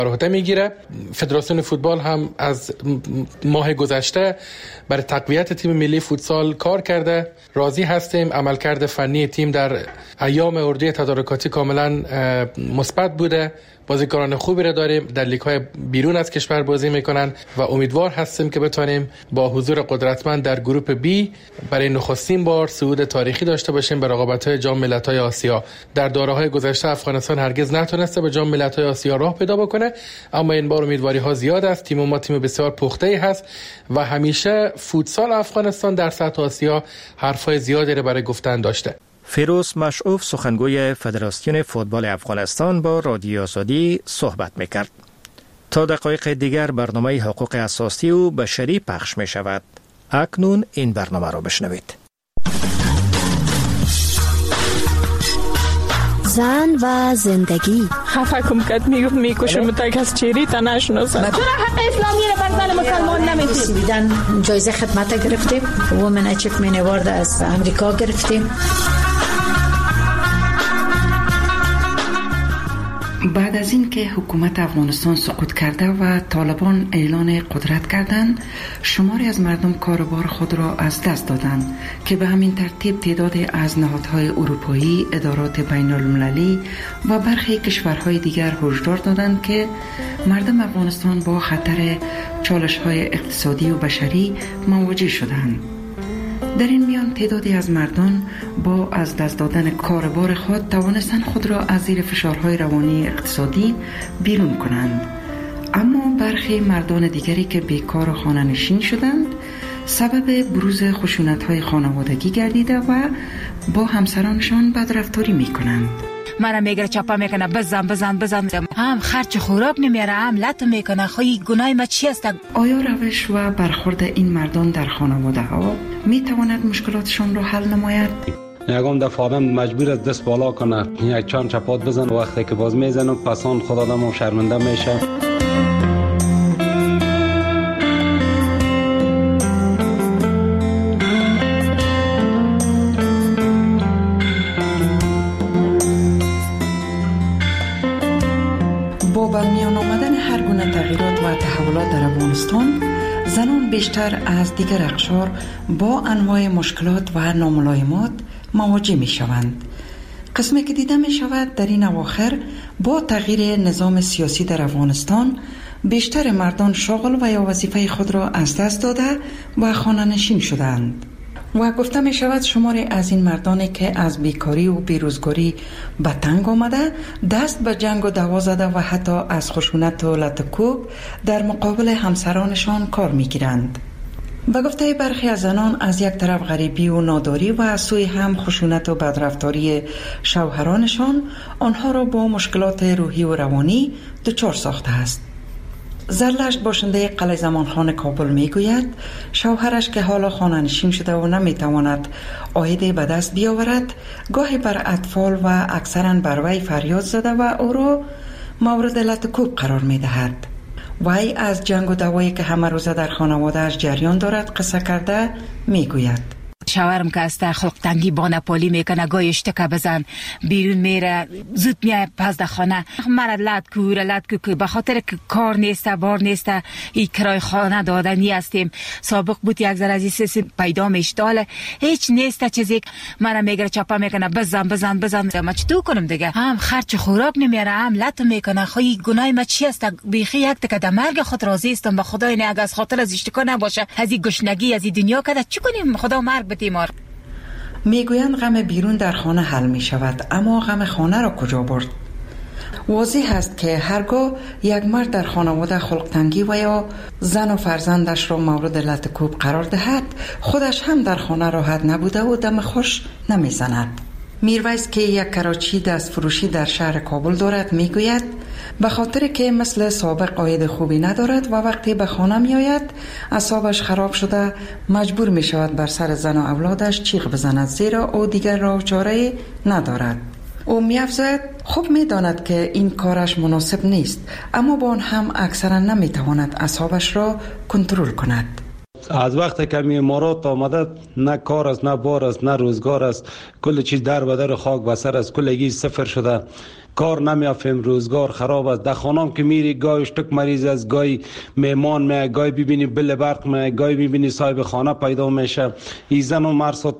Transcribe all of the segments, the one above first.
عهده میگیره. فدراسیون فوتبال هم از ماه گذشته برای تقویت تیم ملی فوتسال کار کرده. راضی هستیم. عملکرد فنی تیم در ایام اردوی تدارکاتی کاملا مثبت بوده. بازیکنان خوبی را داریم، در لیگ‌های بیرون از کشور بازی میکنن و امیدوار هستیم که بتونیم با حضور قدرتمند در گروپ بی برای نخستین بار صعود تاریخی داشته باشیم به رقابت‌های جام ملت‌های آسیا. در دوره‌های گذشته افغانستان هرگز نتونسته به جام ملت‌های آسیا راه پیدا بکنه، اما این بار امیدواری‌ها زیاد است. تیم ما تیم بسیار پخته‌ای هست و همیشه فوتسال افغانستان در سطح آسیا حرفای زیادی را برای گفتن داشته. فیروز مشعوف سخنگوی فدراسیون فوتبال افغانستان با رادیو آزادی صحبت میکرد. تا دقایق دیگر برنامه حقوق اساسی و بشری پخش می شود. اکنون این برنامه را بشنوید. زن و زندگی. خفه کم کد میکشم تا کس چیری تا نشناسم. چرا حق اسلامی را بر زن مسلمان نمیدید؟ بیدن جایزه خدمت گرفتیم. وومن اچیومنت اوارد از امریکا گرفتیم. بعد از این که حکومت افغانستان سقوط کرده و طالبان اعلان قدرت کردند، شماری از مردم کاروبار خود را از دست دادند که به همین ترتیب تعدادی از نهادهای اروپایی، ادارات بین المللی و برخی کشورهای دیگر هشدار دادند که مردم افغانستان با خطر چالش‌های اقتصادی و بشری مواجه شدند. در این میان تعدادی از مردم با از دست دادن کاربار خود توانستند خود را از زیر فشارهای روانی اقتصادی بیرون کنند، اما برخی مردان دیگری که بیکار و خانه نشین شدند سبب بروز خشونت‌های خانوادگی گردیده و با همسرانشان بدرفتاری می‌کنند. منم میگره چپا میکنه بزن هم خرچ خوراک نمیاره، هم لط میکنه. خواهی گناه ما چی است؟ آیا روش و برخورد این مردان در خانواده ها میتواند مشکلاتشان را حل نماید؟ یکم دفعه آدم مجبور است دست بالا کنه، یک چند چپات بزن، وقتی که باز میزنه پسان خود آدم شرمنده میشه. با برمیان آمدن هر گونه تغییرات و تحولات در افغانستان، زنان بیشتر از دیگر اقشار با انواع مشکلات و ناملایمات مواجه می شوند. قسمی که دیده می شود در این اواخر با تغییر نظام سیاسی در افغانستان، بیشتر مردان شغل و یا وظیفه خود را از دست داده و خانه نشین شدند. و گفته می شود شماری از این مردانی که از بیکاری و بیروزگاری به تنگ آمده دست به جنگ و دعوا زده و حتی از خشونت و لطکوب در مقابل همسرانشان کار می گیرند. به گفته برخی از زنان از یک طرف غریبی و ناداری و از سوی هم خشونت و بدرفتاری شوهرانشان آنها را با مشکلات روحی و روانی دچار ساخته است. زرلشت باشنده قلعه زمانخان کابل میگوید شوهرش که حالا خانه نشین شده و نمیتواند عایدی به دست بیاورد، گاهی بر اطفال و اکثرا بر وی فریاد زده و او را مورد لطکوب قرار میدهد. وی از جنگ و دعوایی که همه روزه در خانواده‌اش جریان دارد قصه کرده میگوید شوهرم که است خلق تنگی با نپالی میکنه، گاهی اشتکه بزن بیرون میره، زود میای پس در خانه مرد لد کو به خاطر که کار نیسته بار نیسته، این کرای خانه دادنی هستیم. سابق بود یک ذره از این پیدا میشتاله هیچ نیسته چیزی، مرا میگره چپا میکنه بزن ما چطور کنم دیگه؟ هم خرچ خوراک نمیاره، هم لط میکنه. خواهی گناه ما چی است؟ بیخی یک تکه در مرگ خود راضی استم به خدا، این اگه از خاطر از اشتکا نباشه از این گشنگی از این دنیا کده چی کنیم؟ خدا مرگ بتیمار. میگویند غم بیرون در خانه حل می شود، اما غم خانه را کجا برد؟ واضح است که هرگاه یک مرد در خانواده خلق تنگی و یا زن و فرزندش را مورد لطکوب قرار دهد، خودش هم در خانه راحت نبوده و دم خوش نمی زند. میرویس که یک کراچی دست فروشی در شهر کابل دارد میگوید به خاطر که مثل سابق عاید خوبی ندارد و وقتی به خانه می آید اعصابش خراب شده مجبور می شود بر سر زن و اولادش چیغ بزند، زیرا او دیگر راه و چاره ندارد. او می افزاید خوب می داند که این کارش مناسب نیست، اما با آن هم اکثرا نمی تواند اعصابش را کنترل کند. از وقتی که امارات آمده نه کار است، نه بار است، نه روزگار است، کل چیز در بدر خاک بسر است، کلگی صفر شده، کار نمیافیم، روزگار خراب است. در خانم که میری گاهی اشتک مریض است، گاهی میمان می، گاهی ببینی بل برق می، گاهی ببینی صاحب خانه پیدا میشه. این زن و مرد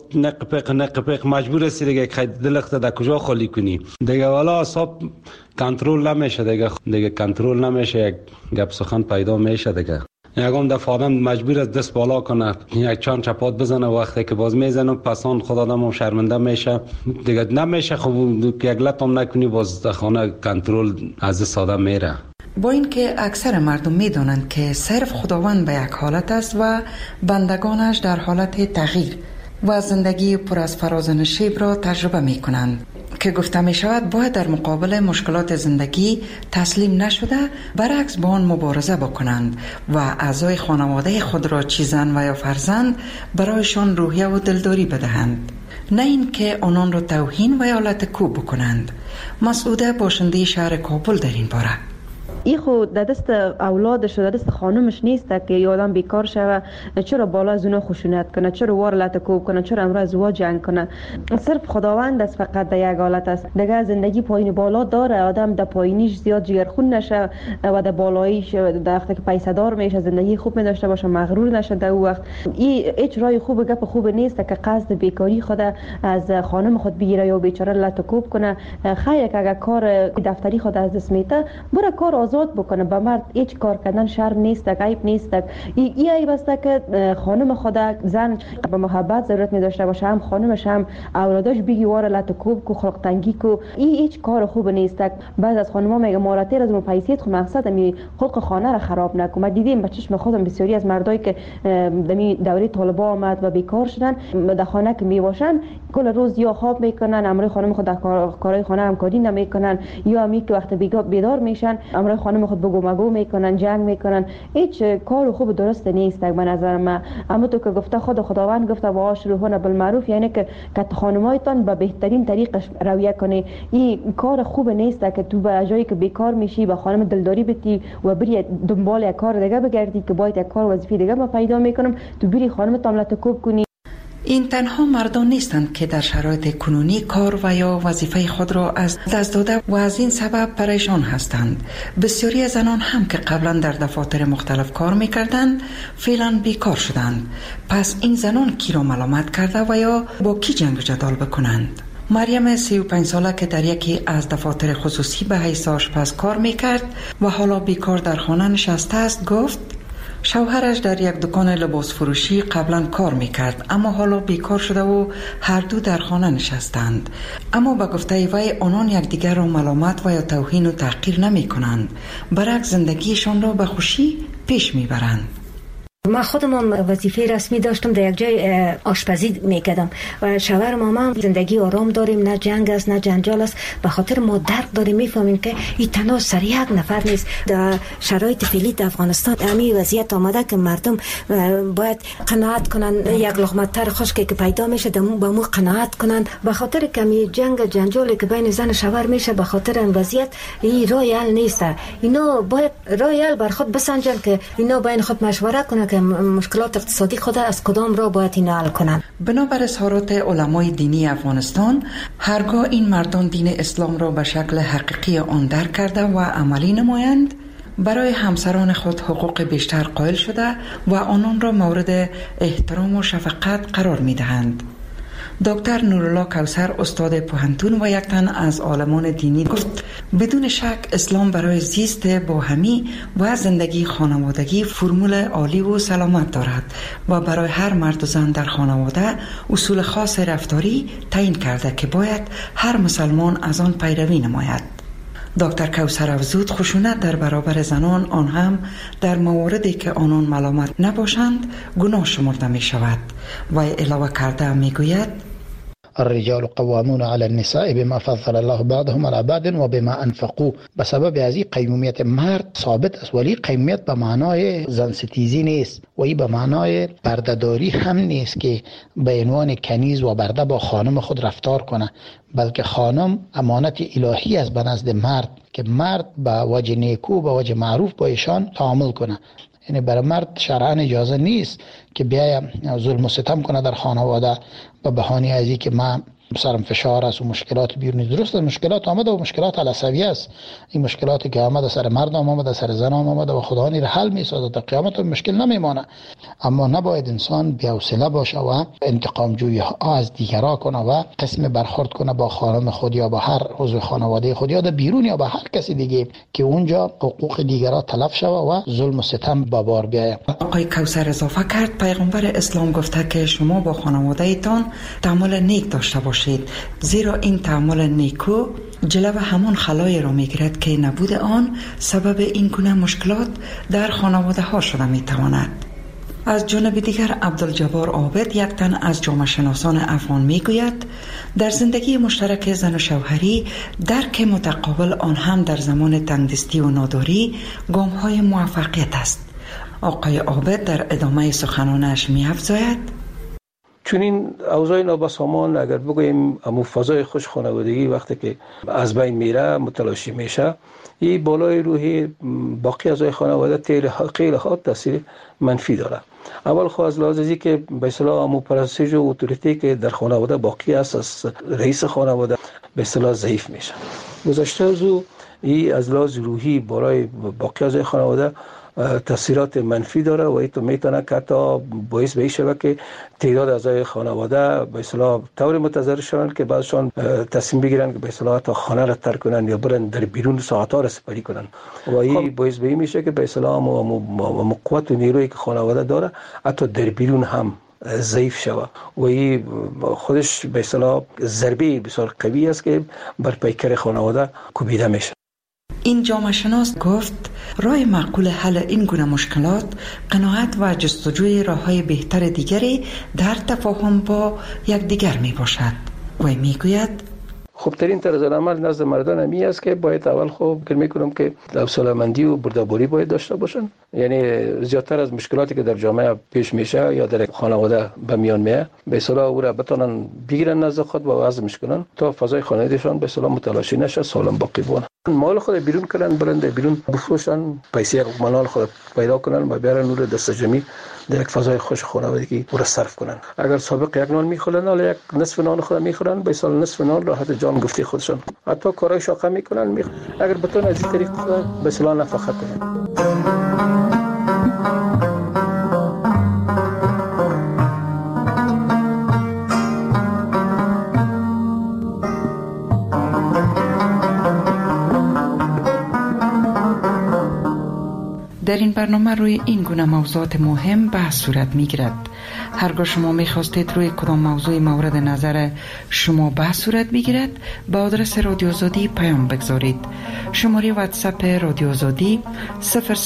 نقپق مجبور است دیگه که دلخت در کجا خالی کنی دیگه. والا حساب کنترل نمیشه دیگه کنترل نمیشه، یک گپ سخن پیدا میشه دیگه. یکم دفعه آدم مجبور است دست بالا کنه، یک چند چپات بزنه، وقتی که باز میزنه پسان خود آدم شرمنده میشه دیگه. نمیشه خب یک لطم نکنی باز در خانه کنترل از ساده میره. با اینکه اکثر مردم میدانند که صرف خداوند به یک حالت است و بندگانش در حالت تغییر و زندگی پر از فراز و نشیب را تجربه می کنند که گفته می شود باید در مقابل مشکلات زندگی تسلیم نشده، برعکس با آن مبارزه بکنند و اعضای خانواده خود را چه زن و یا فرزند برایشان روحیه و دلداری بدهند، نه این که آنان را توهین و یا لطکوب بکنند. مسعوده باشنده شهر کابل در این باره: ای خود در دست اولادش و در دست خانمش نیست که یه آدم بیکار شوه، چرا بالا از اونا خشونت کنه، چرا وار لطکوب کنه، چرا امروز ازدواج جنگ کنه. صرف خداوند است فقط در یک حالت است. دیگه زندگی پایین بالا داره، آدم در پایینیش زیاد جگرخون نشه و در بالاییش در وقتی که پیسه دار میشه زندگی خوب می داشته باشه، مغرور نشه در اون وقت. این هیچ راه خوب گپ خوب نیست که قصد بیکاری خود از خانم خود بگیره یا بیچاره لطکوب کنه. خیر که اگر کار دفتری خود از دست میته بره کار آزاد بکنه. به مرد هیچ کار کردن شرم نیست، عیب نیست. این عیب است که خانم خود زن به محبت ضرورت می داشته باشه، هم خانمش هم اولادش بگی واره لطکوب کو خلق تنگی کو. این هیچ کار خوب نیست. بعض از خانم‌ها میگه ماراتر از اون پیسیت خو مقصد می خلق خانه را خراب نکن. ما دیدیم به چشم خودم بسیاری از مردایی که دمی دوره طالبا آمد و بیکار شدن در خانه که میباشن کل روز یا خواب میکنن، امروی خانم خود در کارهای خانه همکاری نمیکنن، یا می که وقت بیدار میشن امروی خانم خود بگو مگو میکنن، جنگ میکنن. هیچ کار خوب درست نیست به نظر من. اما تو که گفته خداوند گفته و آشروهن بالمعروف، یعنی که خانمایتان به بهترین طریقش رویه کنی. این کار خوب نیست که تو به جایی که بیکار میشی به خانم دلداری بتی و بری دنبال یک کار دیگه بگردی که باید یک کار وظیفه دیگه ما پیدا میکنم، تو بری خانم تاملتکوب کنی. این تنها مردان نیستند که در شرایط کنونی کار و یا وظیفه خود را از دست داده و از این سبب پریشان هستند. بسیاری از زنان هم که قبلا در دفاتر مختلف کار میکردند فعلا بیکار شدند. پس این زنان کی را ملامت کرده و یا با کی جنگ و جدال بکنند؟ مریم 35 ساله که در یکی از دفاتر خصوصی به حیث آشپز کار میکرد و حالا بیکار در خانه نشسته است گفت شوهرش در یک دکان لباس فروشی قبلا کار میکرد اما حالا بیکار شده و هر دو در خانه نشستند. اما به گفته وی آنان یکدیگر را ملامت و یا توهین و تحقیر نمی کنند، برعکس زندگیشان را به خوشی پیش میبرند. ما خودم وظیفه رسمی داشتم، در یک جای آشپزی میکردم و شوهرم هم زندگی آرام داریم، نه جنگ است نه جنجال است. به خاطر ما درک داریم، میفهمیم که این تنها سر یک نفر نیست. در شرایط فعلی در افغانستان همین وضعیت آمده که مردم باید قناعت کنن، یک لقمه تر خشکی که پیدا میشه به مو قناعت کنن. به خاطر کمی جنگ جنجالی که بین زن و شوهر میشه، به خاطر این وضعیت این راه حل نیست. اینا باید راه حل بر خود بسنجن که اینا بین خود مشوره کنن که مشکلات اقتصادی خود از کدام را باید اینا حل کنن. بنابر اظهارات علمای دینی افغانستان، هرگاه این مردان دین اسلام را به شکل حقیقی آن درک کرده و عملی نمایند، برای همسران خود حقوق بیشتر قائل شده و آنان را مورد احترام و شفقت قرار می دهند. دکتر نورالله کوثر استاد پوهنتون و یک تن از عالمان دینی گفت بدون شک اسلام برای زیست باهمی و زندگی خانوادگی فرمول عالی و سلامت دارد و برای هر مرد و زن در خانواده اصول خاص رفتاری تعیین کرده که باید هر مسلمان از آن پیروی نماید. دکتر کوثر افزود خشونت در برابر زنان، آن هم در مواردی که آنان ملامت نباشند، گناه شمرده می شود و علاوه کرده می گوید الرجال قوامون على النساء بما فضل الله بعضهم على بعض و بما انفقوا. به سبب از این قیمومیت مرد ثابت است، ولی قیمومیت به معنای زن ستیزی نیست و این به معنای بردهداری هم نیست که به عنوان کنیز و برده با خانم خود رفتار کنه، بلکه خانم امانت الهی است به نزد مرد که مرد به وجه نیکو و وجه معروف با ایشان تعامل کنه. یعنی برای مرد شرعاً اجازه نیست که بیاید ظلم و ستم کنه در خانواده به بهانه از اینکه من سرم فشار است و مشکلات بیرونی. درست مشکلات آمده و مشکلات عصبی است. این مشکلاتی که آمده سر مرد آمده، سر زن آمده و خدا را حل می‌سازه، تا قیامت مشکل نمیمانه. اما نباید انسان بی‌حوصله باشه و انتقام جویی از دیگران کنه و قسم برخورد کنه با خانم خود یا با هر عضو خانواده خود یا در بیرون یا با هر کسی دیگه که اونجا حقوق دیگران تلف شوه و ظلم و ستم به بار بیاید. آقای کوثر اضافه کرد پیغمبر اسلام گفته که شما با خانواده ایتان تعامل نیک داشته باشید، زیرا این تعامل نیکو جلو همان خلای را میگیرد که نبود آن سبب این گونه مشکلات در خانواده ها شده میتواند. از جانب دیگر عبدالجبار عابد، یک تن از جامعه شناسان افغان میگوید در زندگی مشترک زن و شوهری درک متقابل آن هم در زمان تنگدستی و ناداری گام های موفقیت است. آقای عابد در ادامه سخنانش می‌افزاید: چون این اوضاع نابسامان اگر بگوییم امو فضای خوش خانوادگی وقتی که از بین میره متلاشی میشه، این بالای روحی باقی اعضای خانواده خیلی ها تاثیر منفی داره. اول خو از لحاظ ازی که به اصطلاح امو پرستش و اتوریتی که در خانواده باقی است از رئیس خانواده به اصطلاح ضعیف میشه. گذشته از او این از لحاظ روحی برای باقی اعضای خانواده تاثیرات منفی داره و این میتونه که تا باعث به این شود که تعداد اعضای خانواده به اصطلاح طور متضرر شوند که بعضشان تصمیم بگیرن که به اصطلاح تا خانه را ترک کنن یا برن در بیرون ساعت‌ها را سپری کنن و این باعث به این میشه که به اصطلاح قوت و نیرویی که خانواده داره حتی در بیرون هم ضعیف شود و این خودش به اصطلاح ضربه بسیار قوی است که بر پیکر خانواده کوبیده میشه. این جامعه شناس گفت راه معقول حل این گونه مشکلات قناعت و جستجوی راه‌های بهتر دیگری در تفاهم با یکدیگر می باشد. و میگوید خوبترین طرز عمل نزد مردان همی است که باید اول خوب فکر میکنم که حوصله‌مندی و بردباری باید داشته باشن. یعنی زیادتر از مشکلاتی که در جامعه پیش میشه یا در خانواده به میان میاد به اصطلاح او را بتونن بگیرن نزد خود و وضع میکنن تا فضای خانوادهشان به اصطلاح متلاشی نشه، سالم باقی بمونه. مال خود بیرون کنن، برند بیرون بفروشن، پیسه مال خود پیدا کنن و بیارن نور دست جمعی در یک فضای خوش خانوادگی او را صرف کنن. اگر سابق یک نان میخورن ولی یک نصف نان خود میخورن، به سال نصف نان راحت جان گفته خودشان حتی کارهای شاقه میکنن. اگر بتون از این طریق به اصطلاح نفقه کنن. در این برنامه روی این گونه موضوعات مهم بحث صورت می گیرد. هرگاه شما می خواستید روی کدام موضوع مورد نظر شما بحث صورت بگیرد به آدرس رادیو آزادی پیام بگذارید. شماره واتساپ رادیو آزادی